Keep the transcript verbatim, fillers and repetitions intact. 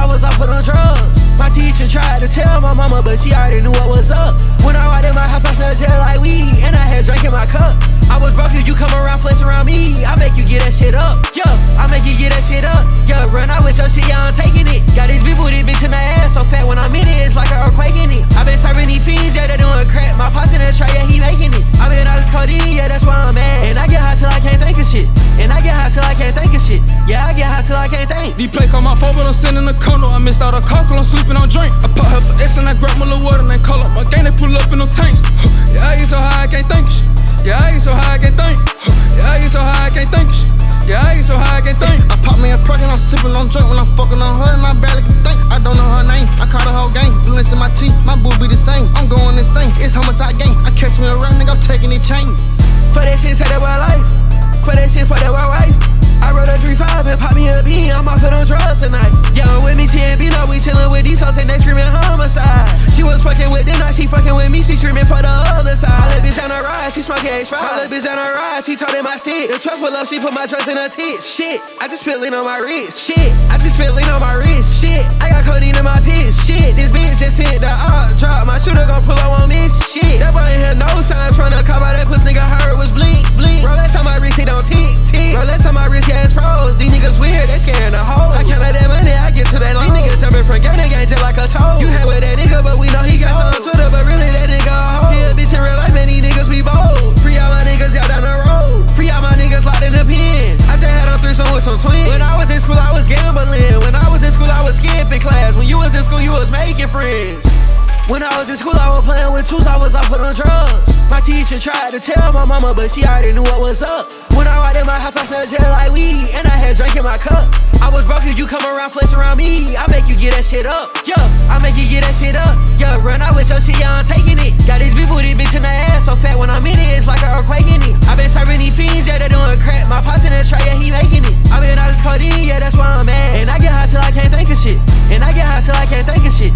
I was off of them drugs. My teacher tried to tell my mama, but she already knew what was up. When I walked in my house, I smelled just like weed, and I had drink in my cup. I was broke, you come around, flex around me, I make you get that shit up. Yeah, I make you get that shit up. Yeah, run out with your shit, yeah, I'm taking it. Got these people, this bitch in the ass so fat when I'm in it, it's like an earthquake in it. I been serving these fiends, yeah, they doing crack. My pops in the tray, yeah, he making it. I been out this codeine, yeah, that's why I'm mad. And I get high till I can't think of shit. And I get high till I can't think of shit. Yeah, I get high till I can't think. These play call my phone, but I'm sitting in the condo. I missed out a cockle, I'm sleeping on drink. I pop her for S and I grab my little water and then call up my gang, they pull up in them tanks. Yeah, I get so high I can't think of shit. Yeah, I get so high I can't think. Yeah, I get so high I can't think of shit. Yeah, I get so high I can't think. I pop me a perk and I'm sipping on joint when I'm fucking on her and I barely can think. I don't know her name, I caught the whole gang. Blueness in my teeth, my boo be the same. I'm going insane, it's homicide gang. I catch me around, nigga, I'm taking it chain. For that shit, say that my life. For that shit, for that my wife. I rode a three five and pop me a bean, I'm off of them drugs tonight. Yeah, I'm with me, T and B, now we chillin' with these hoes and they screamin' homicide. She was fucking with them, now she fucking with me, she screamin' for the other side. My little bitch on the ride, she smoking H five. My little bitch on the ride, she told in my stick. The truck pull up, she put my drugs in her tits. Shit, I just spit lean on my wrist. Shit, I just spit lean on my wrist. Shit, I got codeine in my piss. Shit, this bitch just hit the art drop. My shooter gon' pull up on this shit. That boy ain't had no signs from the cop out that puss nigga heard was bleak, bleak. Bro, that's how my wrist, it don't tick, tick. Bro, that's how my wrist, yeah, it's froze. These niggas weird, they scaring the hoes. I can't let that money, I get to that loan. These niggas jumping from gang to gang just like a toad. You had with that nigga, but we know he got some Twitter, but really that nigga a hoe. He a bitch in real life, man, these niggas be bold. Free all my niggas out down the road. Free all my niggas locked in the pen. I just had a threesome with some twins. When I was in school, I was gambling. When I was in school, I was skipping class. When you was in school, you was making friends. When I was in school, I was playing with tools, I was off of them drugs. My teacher tried to tell my mama, but she already knew what was up. When I walked in my house, I smelled just like weed, and I had drink in my cup. I was broke, you come around, flex around me, I make you get that shit up. Yeah, I make you get that shit up. Yeah, run out with your shit, yeah, I'm taking it. Got these people, this bitch in the ass so fat when I'm in it, it's like an earthquake in it. I been serving these fiends, yeah, they doing crack. My pops in the tray, yeah, he making it. I been out this codeine, yeah, that's why I'm mad. And I get high till I can't think of shit. And I get high till I can't think of shit.